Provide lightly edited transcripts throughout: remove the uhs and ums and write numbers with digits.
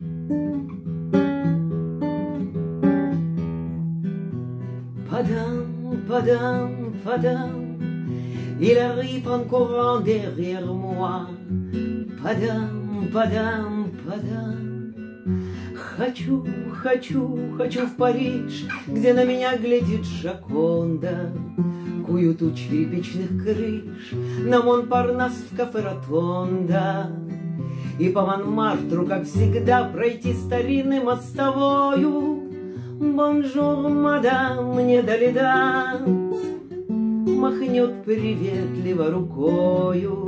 Padam, padam, il arrive en courant derrière moi. Padam, padam, padam. Хочу, хочу, хочу в Париж, где на меня глядит Джоконда. Куют у черепичных крыш на Монпарнас в кафе Ротонда. И по Монмартру, как всегда, пройти старинной мостовою. Бонжур, мадам, мне Далида махнет приветливо рукою.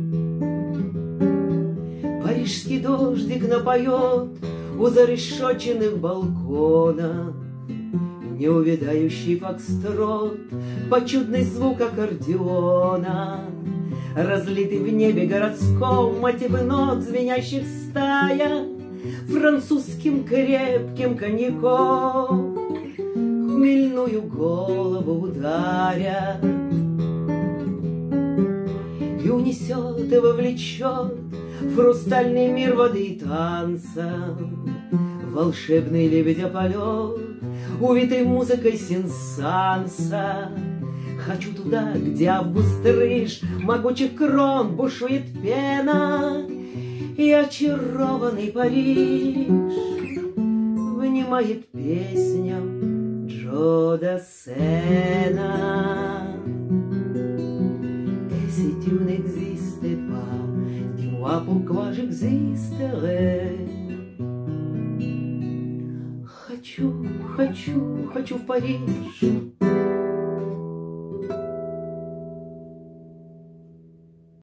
Парижский дождик напоет у зарешоченных балконов неувядающий фокстрот под чудный звук аккордеона. Разлитый в небе городском мотив нот, звенящих стая, французским крепким коньяком хмельную голову ударят. И унесет и вовлечет в хрустальный мир воды и танца волшебный лебедя-полет, увитый музыкой сенсанса. Хочу туда, где август рыж могучих крон бушует пена, и очарованный Париж внимает песням Джо Дассена. Et si tu n'existais pas, dis-moi pourquoi j'existerais. Хочу, хочу, хочу в Париж.